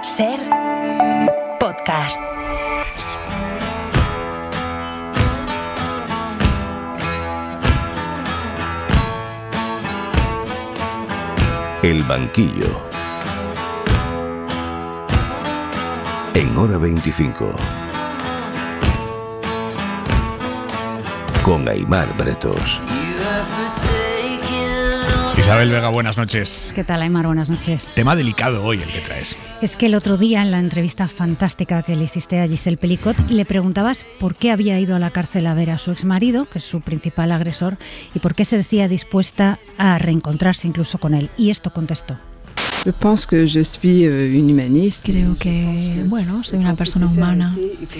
Ser podcast. El banquillo. En Hora 25. Con Aimar Bretos. Isabel Vega, buenas noches. ¿Qué tal, Aimar? Buenas noches. Tema delicado hoy el que traes. Es que el otro día, en la entrevista fantástica que le hiciste a Giselle Pelicot, le preguntabas por qué había ido a la cárcel a ver a su exmarido, que es su principal agresor, y por qué se decía dispuesta a reencontrarse incluso con él. Y esto contestó. Creo que, soy una persona humana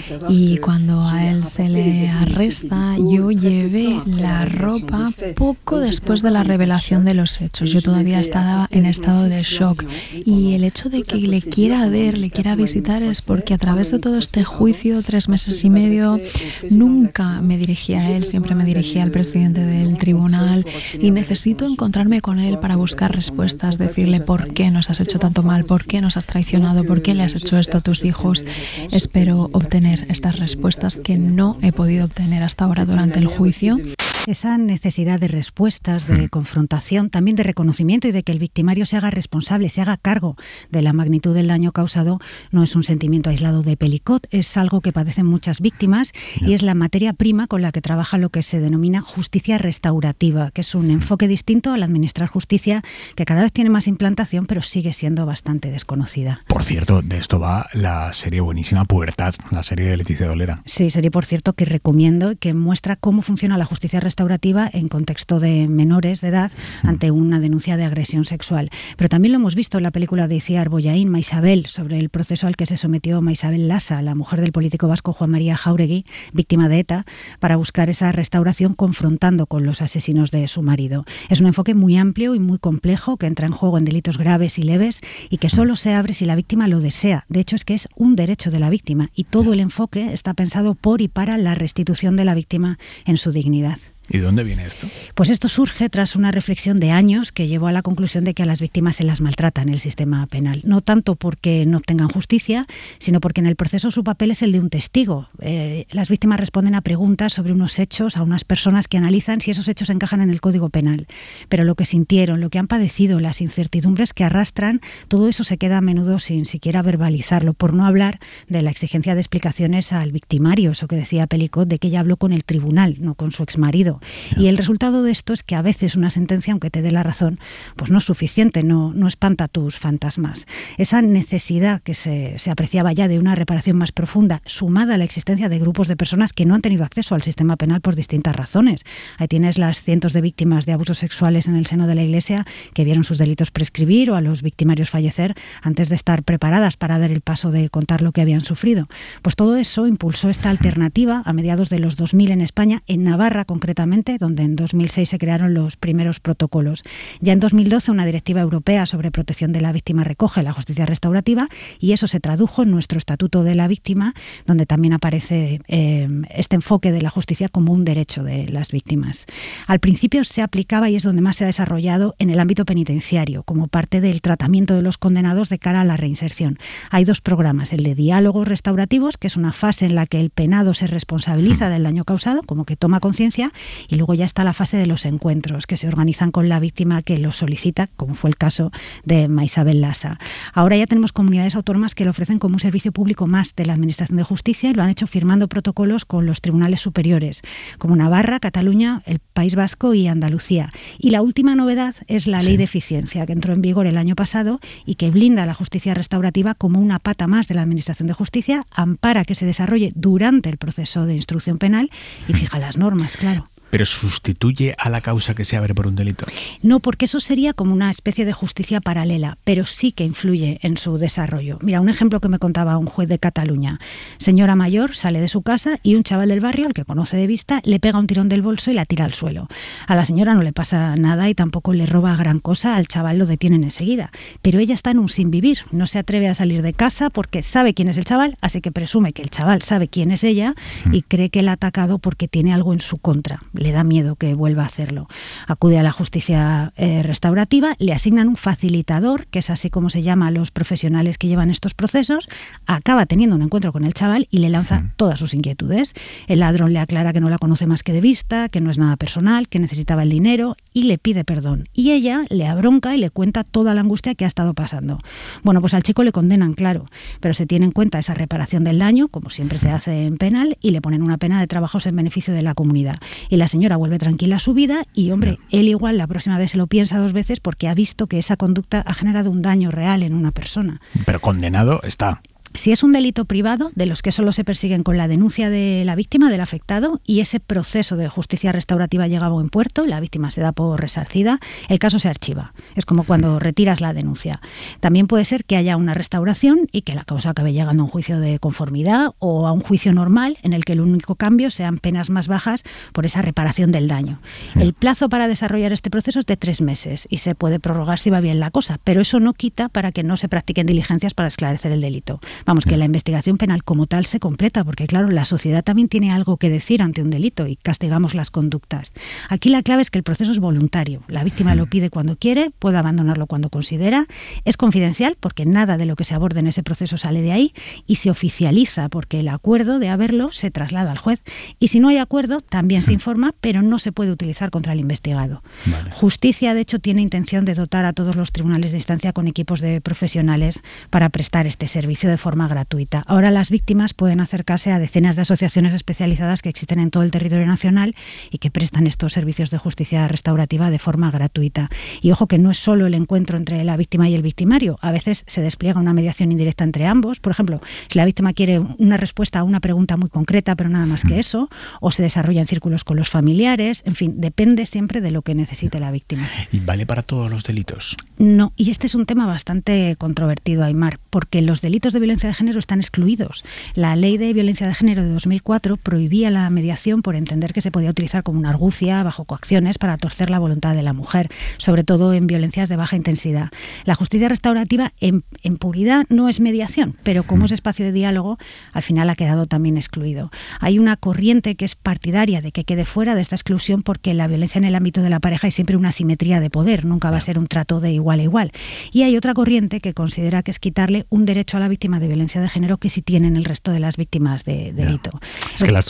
y cuando a él se le arresta, yo llevé la ropa poco después de la revelación de los hechos. Yo todavía estaba en estado de shock y el hecho de que le quiera ver, le quiera visitar es porque a través de todo este juicio, 3 meses y medio, nunca me dirigí a él, siempre me dirigí al presidente del tribunal y necesito encontrarme con él para buscar respuestas, decirle por qué nos has hecho tanto mal, por qué nos has traicionado, por qué le has hecho esto a tus hijos. Espero obtener estas respuestas que no he podido obtener hasta ahora durante el juicio. Esa necesidad de respuestas, de confrontación, también de reconocimiento y de que el victimario se haga responsable, se haga cargo de la magnitud del daño causado, no es un sentimiento aislado de Pelicot, es algo que padecen muchas víctimas y es la materia prima con la que trabaja lo que se denomina justicia restaurativa, que es un enfoque distinto al administrar justicia que cada vez tiene más implantación, pero sigue siendo bastante desconocida. Por cierto, de esto va la serie buenísima Pubertad, la serie de Leticia Dolera. Sí, serie por cierto que recomiendo, que muestra cómo funciona la justicia restaurativa en contexto de menores de edad ante una denuncia de agresión sexual. Pero también lo hemos visto en la película de Itziar Bollaín, Maisabel, sobre el proceso al que se sometió Maisabel Lasa, la mujer del político vasco Juan María Jáuregui, víctima de ETA, para buscar esa restauración confrontando con los asesinos de su marido. Es un enfoque muy amplio y muy complejo que entra en juego en delitos graves y leves y que solo se abre si la víctima lo desea. De hecho, es que es un derecho de la víctima y todo el enfoque está pensado por y para la restitución de la víctima en su dignidad. ¿Y de dónde viene esto? Pues esto surge tras una reflexión de años que llevó a la conclusión de que a las víctimas se las maltrata en el sistema penal. No tanto porque no obtengan justicia, sino porque en el proceso su papel es el de un testigo. Las víctimas responden a preguntas sobre unos hechos, a unas personas que analizan si esos hechos encajan en el Código Penal. Pero lo que sintieron, lo que han padecido, las incertidumbres que arrastran, todo eso se queda a menudo sin siquiera verbalizarlo, por no hablar de la exigencia de explicaciones al victimario, eso que decía Pelicot, de que ella habló con el tribunal, no con su exmarido. Y el resultado de esto es que a veces una sentencia, aunque te dé la razón, pues no es suficiente, no espanta tus fantasmas. Esa necesidad que se apreciaba ya de una reparación más profunda, sumada a la existencia de grupos de personas que no han tenido acceso al sistema penal por distintas razones. Ahí tienes las cientos de víctimas de abusos sexuales en el seno de la Iglesia que vieron sus delitos prescribir o a los victimarios fallecer antes de estar preparadas para dar el paso de contar lo que habían sufrido. Pues todo eso impulsó esta alternativa a mediados de los 2000 en España, en Navarra concretamente, donde en 2006 se crearon los primeros protocolos. Ya en 2012 una directiva europea sobre protección de la víctima recoge la justicia restaurativa y eso se tradujo en nuestro Estatuto de la Víctima, donde también aparece este enfoque de la justicia como un derecho de las víctimas. Al principio se aplicaba, y es donde más se ha desarrollado, en el ámbito penitenciario, como parte del tratamiento de los condenados de cara a la reinserción. Hay 2 programas, el de diálogos restaurativos, que es una fase en la que el penado se responsabiliza del daño causado, como que toma conciencia, y luego ya está la fase de los encuentros que se organizan con la víctima que los solicita, como fue el caso de Maisabel Lasa. Ahora ya tenemos comunidades autónomas que lo ofrecen como un servicio público más de la Administración de Justicia y lo han hecho firmando protocolos con los tribunales superiores, como Navarra, Cataluña, el País Vasco y Andalucía. Y la última novedad es la Ley de Eficiencia, que entró en vigor el año pasado y que blinda la justicia restaurativa como una pata más de la Administración de Justicia, ampara que se desarrolle durante el proceso de instrucción penal y fija las normas, claro. ¿Pero sustituye a la causa que se abre por un delito? No, porque eso sería como una especie de justicia paralela, pero sí que influye en su desarrollo. Mira, un ejemplo que me contaba un juez de Cataluña. Señora mayor sale de su casa y un chaval del barrio, al que conoce de vista, le pega un tirón del bolso y la tira al suelo. A la señora no le pasa nada y tampoco le roba gran cosa, al chaval lo detienen enseguida. Pero ella está en un sinvivir, no se atreve a salir de casa porque sabe quién es el chaval, así que presume que el chaval sabe quién es ella y cree que la ha atacado porque tiene algo en su contra. le da miedo que vuelva a hacerlo. Acude a la justicia restaurativa, le asignan un facilitador, que es así como se llama a los profesionales que llevan estos procesos, acaba teniendo un encuentro con el chaval y le lanza todas sus inquietudes. El ladrón le aclara que no la conoce más que de vista, que no es nada personal, que necesitaba el dinero y le pide perdón. Y ella le abronca y le cuenta toda la angustia que ha estado pasando. Bueno, pues al chico le condenan, claro, pero se tiene en cuenta esa reparación del daño, como siempre se hace en penal, y le ponen una pena de trabajos en beneficio de la comunidad. Y la señora vuelve tranquila a su vida y, hombre, él igual la próxima vez se lo piensa 2 veces porque ha visto que esa conducta ha generado un daño real en una persona. Pero condenado está. Si es un delito privado, de los que solo se persiguen con la denuncia de la víctima, del afectado, y ese proceso de justicia restaurativa llega a buen puerto, la víctima se da por resarcida, el caso se archiva. Es como cuando retiras la denuncia. También puede ser que haya una restauración y que la causa acabe llegando a un juicio de conformidad o a un juicio normal en el que el único cambio sean penas más bajas por esa reparación del daño. El plazo para desarrollar este proceso es de 3 meses y se puede prorrogar si va bien la cosa, pero eso no quita para que no se practiquen diligencias para esclarecer el delito. Vamos, que la investigación penal como tal se completa, porque claro, la sociedad también tiene algo que decir ante un delito y castigamos las conductas. Aquí la clave es que el proceso es voluntario. La víctima lo pide cuando quiere, puede abandonarlo cuando considera, es confidencial porque nada de lo que se aborde en ese proceso sale de ahí y se oficializa porque el acuerdo de haberlo se traslada al juez. Y si no hay acuerdo, también se informa, pero no se puede utilizar contra el investigado. Vale. Justicia, de hecho, tiene intención de dotar a todos los tribunales de instancia con equipos de profesionales para prestar este servicio de forma gratuita. Ahora las víctimas pueden acercarse a decenas de asociaciones especializadas que existen en todo el territorio nacional y que prestan estos servicios de justicia restaurativa de forma gratuita. Y ojo que no es solo el encuentro entre la víctima y el victimario, a veces se despliega una mediación indirecta entre ambos. Por ejemplo, si la víctima quiere una respuesta a una pregunta muy concreta, pero nada más que eso, o se desarrolla en círculos con los familiares, en fin, depende siempre de lo que necesite la víctima. ¿Y vale para todos los delitos? No, y este es un tema bastante controvertido, Aymar, porque los delitos de violencia de género están excluidos. La Ley de Violencia de Género de 2004 prohibía la mediación por entender que se podía utilizar como una argucia bajo coacciones para torcer la voluntad de la mujer, sobre todo en violencias de baja intensidad. La justicia restaurativa en puridad no es mediación, pero como es espacio de diálogo, al final ha quedado también excluido. Hay una corriente que es partidaria de que quede fuera de esta exclusión porque la violencia en el ámbito de la pareja hay siempre una asimetría de poder, nunca va a ser un trato de igual a igual. Y hay otra corriente que considera que es quitarle un derecho a la víctima de violencia de género que sí tienen el resto de las víctimas de delito. Es que los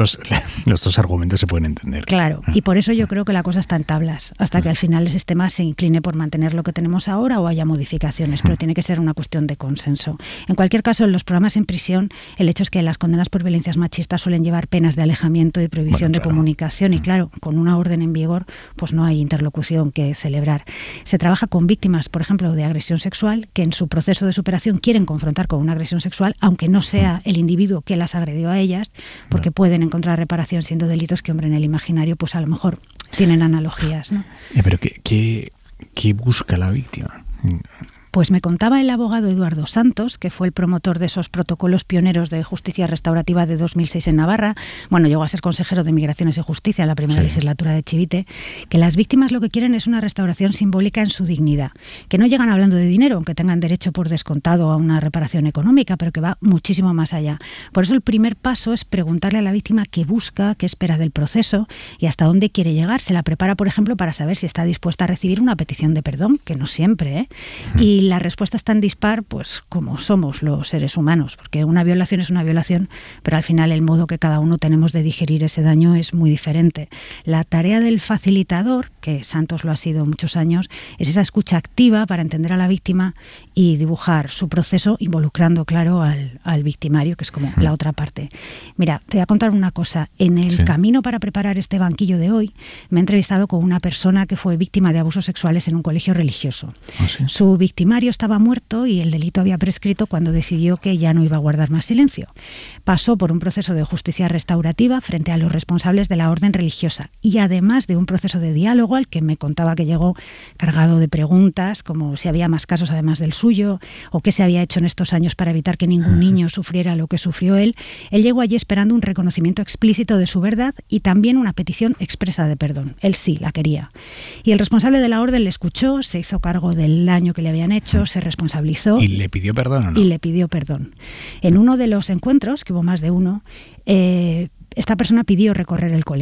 dos argumentos se pueden entender. Claro, y por eso yo creo que la cosa está en tablas, hasta que al final el sistema se incline por mantener lo que tenemos ahora o haya modificaciones, pero tiene que ser una cuestión de consenso. En cualquier caso, en los programas en prisión, el hecho es que las condenas por violencias machistas suelen llevar penas de alejamiento y prohibición de comunicación, y claro, con una orden en vigor, pues no hay interlocución que celebrar. Se trabaja con víctimas, por ejemplo, de agresión sexual, que en su proceso de superación quieren confrontar con una agresión sexual, aunque no sea el individuo que las agredió a ellas, porque pueden encontrar reparación siendo delitos que, hombre, en el imaginario, pues a lo mejor tienen analogías, ¿no? Pero ¿qué busca la víctima? Pues me contaba el abogado Eduardo Santos, que fue el promotor de esos protocolos pioneros de justicia restaurativa de 2006 en Navarra. Bueno, llegó a ser consejero de Migraciones y Justicia en la primera legislatura de Chivite, que las víctimas lo que quieren es una restauración simbólica en su dignidad, que no llegan hablando de dinero, aunque tengan derecho por descontado a una reparación económica, pero que va muchísimo más allá. Por eso el primer paso es preguntarle a la víctima qué busca, qué espera del proceso y hasta dónde quiere llegar. Se la prepara, por ejemplo, para saber si está dispuesta a recibir una petición de perdón, que no siempre, Y la respuesta es tan dispar, pues como somos los seres humanos, porque una violación es una violación, pero al final el modo que cada uno tenemos de digerir ese daño es muy diferente. La tarea del facilitador, que Santos lo ha sido muchos años, es esa escucha activa para entender a la víctima y dibujar su proceso involucrando, claro, al victimario, que es como la otra parte. Mira, te voy a contar una cosa. En el camino para preparar este banquillo de hoy, me he entrevistado con una persona que fue víctima de abusos sexuales en un colegio religioso. Su victimario estaba muerto y el delito había prescrito cuando decidió que ya no iba a guardar más silencio. Pasó por un proceso de justicia restaurativa frente a los responsables de la orden religiosa y además de un proceso de diálogo al que me contaba que llegó cargado de preguntas como si había más casos además del suyo o qué se había hecho en estos años para evitar que ningún niño sufriera lo que sufrió él. Él llegó allí esperando un reconocimiento explícito de su verdad y también una petición expresa de perdón. Él sí la quería. Y el responsable de la orden le escuchó, se hizo cargo del daño que le habían hecho, se responsabilizó. ¿Y le pidió perdón o no? Y le pidió perdón. En uno de los encuentros, que hubo más de uno, esta persona pidió recorrer el colegio.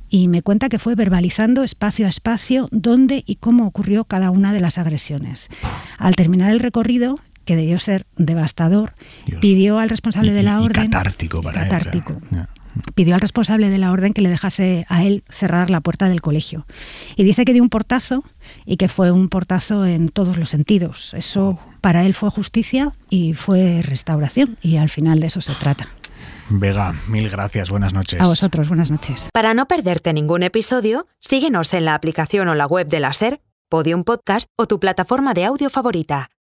y me cuenta que fue verbalizando espacio a espacio dónde y cómo ocurrió cada una de las agresiones. Al terminar el recorrido, que debió ser devastador, Dios. pidió al responsable de la orden... Y catártico para él. Claro. Pidió al responsable de la orden que le dejase a él cerrar la puerta del colegio. Y dice que dio un portazo y que fue un portazo en todos los sentidos. Eso para él fue justicia y fue restauración. Y al final de eso se trata. Vega, mil gracias. Buenas noches. A vosotros, buenas noches. Para no perderte ningún episodio, síguenos en la aplicación o la web de la SER, Podium Podcast o tu plataforma de audio favorita.